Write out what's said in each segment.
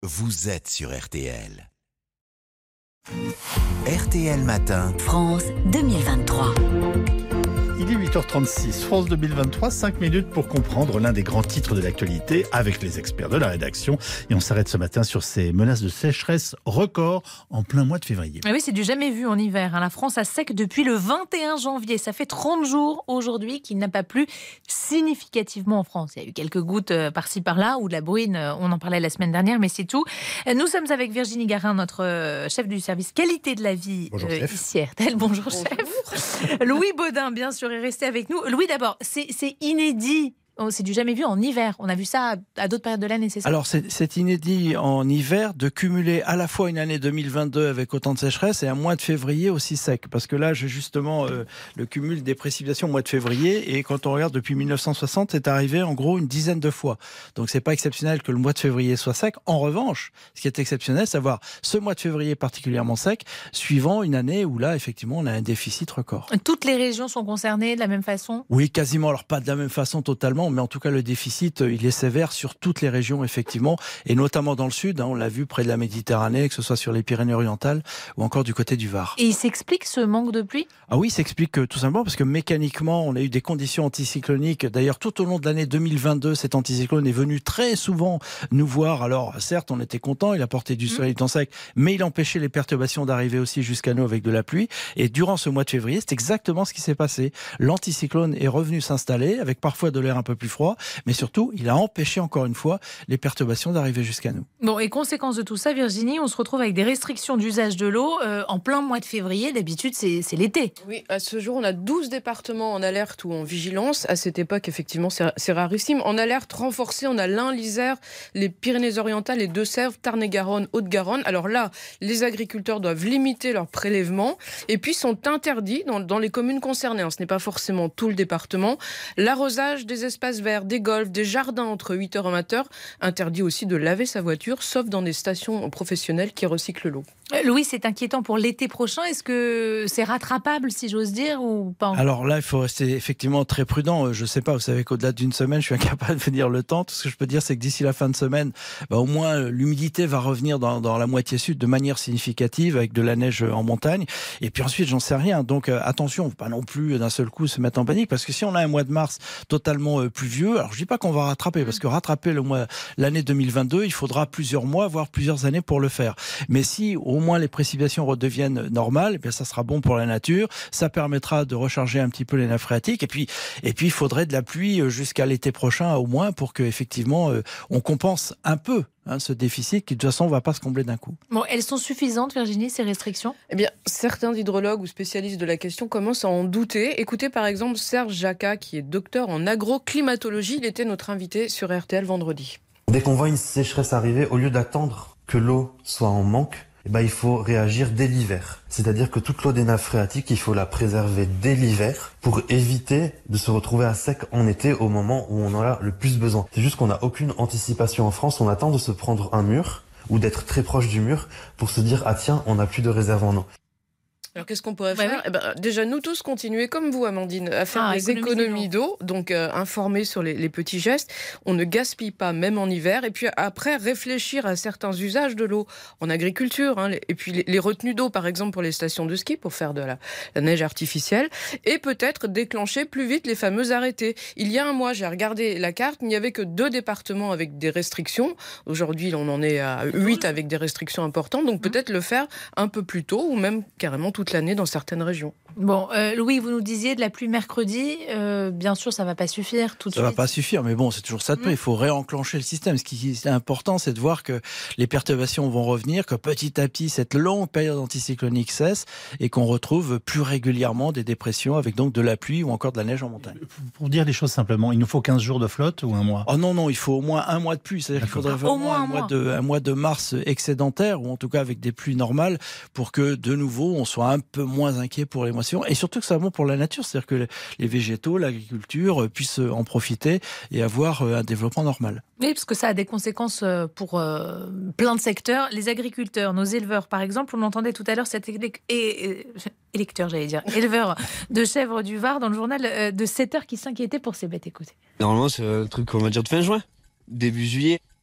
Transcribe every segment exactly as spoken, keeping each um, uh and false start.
vous êtes sur R T L. R T L Matin. France deux mille vingt-trois. Il est huit heures trente-six, France deux mille vingt-trois, cinq minutes pour comprendre l'un des grands titres de l'actualité avec les experts de la rédaction. Et on s'arrête ce matin sur ces menaces de sécheresse record en plein mois de février. Ah oui, c'est du jamais vu en hiver. La France a sec depuis le vingt et un janvier. Ça fait trente jours aujourd'hui qu'il n'a pas plu significativement en France. Il y a eu quelques gouttes par-ci par-là ou de la bruine, on en parlait la semaine dernière, mais c'est tout. Nous sommes avec Virginie Garin, notre chef du service qualité de la vie Bonjour, euh, chef. ici R T L. Bonjour, Bonjour. Chef. Louis Baudin, bien sûr, est resté avec nous. Louis, d'abord, c'est, c'est inédit. Oh, c'est du jamais vu en hiver. On a vu ça à, à d'autres périodes de l'année, c'est ça ? Alors, c'est, c'est inédit en hiver de cumuler à la fois une année deux mille vingt-deux avec autant de sécheresse et un mois de février aussi sec. Parce que là, j'ai justement euh, le cumul des précipitations au mois de février. Et quand on regarde depuis mille neuf cent soixante, c'est arrivé en gros une dizaine de fois. Donc, c'est pas exceptionnel que le mois de février soit sec. En revanche, ce qui est exceptionnel, c'est savoir ce mois de février particulièrement sec, suivant une année où là, effectivement, on a un déficit record. Toutes les régions sont concernées de la même façon ? Oui, quasiment. Alors, pas de la même façon totalement, mais en tout cas, le déficit, il est sévère sur toutes les régions, effectivement, et notamment dans le sud. Hein, on l'a vu près de la Méditerranée, que ce soit sur les Pyrénées-Orientales ou encore du côté du Var. Et il s'explique ce manque de pluie ? Ah oui, il s'explique tout simplement parce que mécaniquement, on a eu des conditions anticycloniques. D'ailleurs, tout au long de l'année deux mille vingt-deux, cet anticyclone est venu très souvent nous voir. Alors, certes, on était content, il apportait du soleil, du temps sec, mais il empêchait les perturbations d'arriver aussi jusqu'à nous avec de la pluie. Et durant ce mois de février, c'est exactement ce qui s'est passé. L'anticyclone est revenu s'installer avec parfois de l'air un peu plus froid. Mais surtout, il a empêché encore une fois les perturbations d'arriver jusqu'à nous. Bon, et conséquence de tout ça, Virginie, on se retrouve avec des restrictions d'usage de l'eau euh, en plein mois de février. D'habitude, c'est, c'est l'été. Oui, à ce jour, on a douze départements en alerte ou en vigilance. À cette époque, effectivement, c'est, c'est rarissime. En alerte renforcée, on a l'Ain, l'Isère, les Pyrénées-Orientales, les Deux-Sèvres, Tarn-et-Garonne, Haute-Garonne. Alors là, les agriculteurs doivent limiter leurs prélèvements et puis sont interdits dans, dans les communes concernées. Ce n'est pas forcément tout le département. L'arrosage des espaces verts, des golfs, des jardins entre huit heures et vingt heures. Interdit aussi de laver sa voiture, sauf dans des stations professionnelles qui recyclent l'eau. Euh, Louis, c'est inquiétant pour l'été prochain. Est-ce que c'est rattrapable, si j'ose dire, ou pas ? Alors là, il faut rester effectivement très prudent. Je ne sais pas, vous savez qu'au-delà d'une semaine, je suis incapable de dire le temps. Tout ce que je peux dire, c'est que d'ici la fin de semaine, bah, au moins, l'humidité va revenir dans, dans la moitié sud de manière significative, avec de la neige en montagne. Et puis ensuite, j'en sais rien. Donc euh, attention, il ne faut pas non plus d'un seul coup se mettre en panique, parce que si on a un mois de mars totalement euh, pluvieux, alors je dis pas qu'on va rattraper, parce que rattraper le mois, l'année deux mille vingt-deux, il faudra plusieurs mois, voire plusieurs années pour le faire. Mais si au moins les précipitations redeviennent normales, eh bien ça sera bon pour la nature, ça permettra de recharger un petit peu les nappes phréatiques, et puis et puis il faudrait de la pluie jusqu'à l'été prochain au moins pour que effectivement euh, on compense un peu hein, ce déficit qui de toute façon ne va pas se combler d'un coup. Bon, elles sont suffisantes, Virginie, ces restrictions ? Eh bien, certains hydrologues ou spécialistes de la question commencent à en douter. Écoutez par exemple Serge Jacquat, qui est docteur en agroclimatologie. Il était notre invité sur R T L vendredi. Dès qu'on voit une sécheresse arriver, au lieu d'attendre que l'eau soit en manque, eh ben, il faut réagir dès l'hiver. C'est-à-dire que toute l'eau des nappes phréatiques, il faut la préserver dès l'hiver pour éviter de se retrouver à sec en été au moment où on en a le plus besoin. C'est juste qu'on n'a aucune anticipation en France. On attend de se prendre un mur ou d'être très proche du mur pour se dire « Ah tiens, on n'a plus de réserve en eau ». Alors qu'est-ce qu'on pourrait bah faire ? oui. Eh ben, déjà, nous tous continuer comme vous, Amandine, à faire Ah, des économiser économies d'eau, donc euh, informer sur les, les petits gestes. On ne gaspille pas, même en hiver. Et puis après, réfléchir à certains usages de l'eau en agriculture. Hein, et puis les, les retenues d'eau, par exemple, pour les stations de ski, pour faire de la, la neige artificielle. Et peut-être déclencher plus vite les fameux arrêtés. Il y a un mois, j'ai regardé la carte, il n'y avait que deux départements avec des restrictions. Aujourd'hui, on en est à huit avec des restrictions importantes. Donc peut-être le faire un peu plus tôt ou même carrément tout l'année dans certaines régions. Bon, euh, Louis, vous nous disiez de la pluie mercredi. Euh, bien sûr, ça ne va pas suffire tout de ça suite. Ça ne va pas suffire, mais bon, c'est toujours ça de près. Mmh. Il faut réenclencher le système. Ce qui est important, c'est de voir que les perturbations vont revenir, que petit à petit, cette longue période anticyclonique cesse et qu'on retrouve plus régulièrement des dépressions avec donc de la pluie ou encore de la neige en montagne. Pour dire les choses simplement, il nous faut quinze jours de flotte ou un mois ? Oh non, non, il faut au moins un mois de pluie. C'est-à-dire D'accord. qu'il faudrait vraiment au moins un, un, mois mois. De, un mois de mars excédentaire ou en tout cas avec des pluies normales pour que de nouveau, on soit un peu moins inquiet pour les moissons et surtout que ça va bon pour la nature, c'est-à-dire que les végétaux, l'agriculture puissent en profiter et avoir un développement normal. Oui, parce que ça a des conséquences pour euh, plein de secteurs. Les agriculteurs, nos éleveurs par exemple, on entendait tout à l'heure cet élec- et, et, électeur, j'allais dire, éleveur de chèvres du Var dans le journal de sept heures qui s'inquiétait pour ses bêtes. Écoutez. Normalement, c'est un truc qu'on va dire de fin juin, début juillet.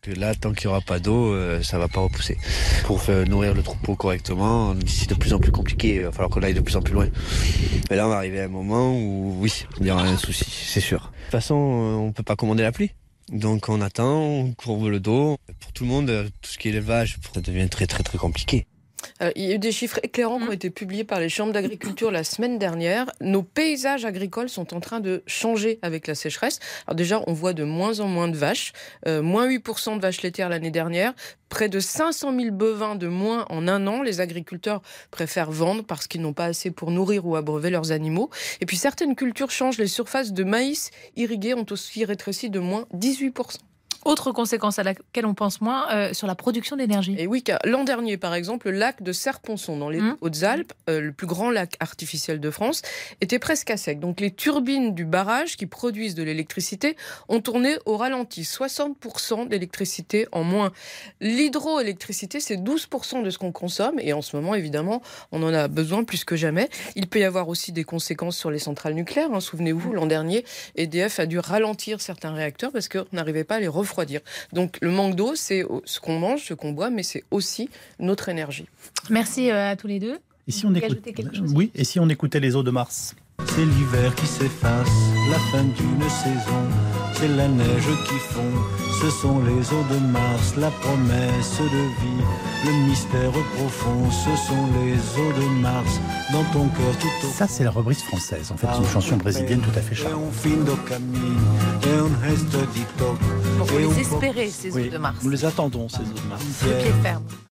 Que là, tant qu'il n'y aura pas d'eau, euh, ça va pas repousser. Pour faire nourrir le troupeau correctement, c'est de plus en plus compliqué. Il va falloir qu'on aille de plus en plus loin. Mais là, on va arriver à un moment où, oui, il y aura un souci, c'est sûr. De toute façon, on peut pas commander la pluie. Donc on attend, on courbe le dos. Pour tout le monde, tout ce qui est élevage, ça devient très très très compliqué. Alors, il y a eu des chiffres éclairants qui ont été publiés par les chambres d'agriculture la semaine dernière. Nos paysages agricoles sont en train de changer avec la sécheresse. Alors déjà, on voit de moins en moins de vaches, euh, moins huit pour cent de vaches laitières l'année dernière, près de cinq cent mille bovins de moins en un an. Les agriculteurs préfèrent vendre parce qu'ils n'ont pas assez pour nourrir ou abreuver leurs animaux. Et puis certaines cultures changent. Les surfaces de maïs irriguées ont aussi rétréci de moins dix-huit pour cent. Autre conséquence à laquelle on pense moins, euh, sur la production d'énergie. Et oui, car l'an dernier, par exemple, le lac de Serponçon, dans les mmh. Hautes-Alpes, euh, le plus grand lac artificiel de France, était presque à sec. Donc les turbines du barrage qui produisent de l'électricité ont tourné au ralenti. soixante pour cent d'électricité en moins. L'hydroélectricité, c'est douze pour cent de ce qu'on consomme. Et en ce moment, évidemment, on en a besoin plus que jamais. Il peut y avoir aussi des conséquences sur les centrales nucléaires. Hein. Souvenez-vous, l'an dernier, E D F a dû ralentir certains réacteurs parce qu'on n'arrivait pas à les refroidir. Donc le manque d'eau, c'est ce qu'on mange, ce qu'on boit, mais c'est aussi notre énergie. Merci à tous les deux. Et si on écoute... Oui, et si on écoutait les eaux de Mars ? C'est l'hiver qui s'efface, la fin d'une saison, c'est la neige qui fond, ce sont les eaux de Mars, la promesse de vie, le mystère profond, ce sont les eaux de Mars, dans ton cœur tout au... Ça, c'est la reprise française, en fait, c'est une chanson brésilienne tout à fait charmante. Pour les espérer, ces eaux oui, de Mars. Nous les attendons, ces eaux de Mars. Le pied ferme.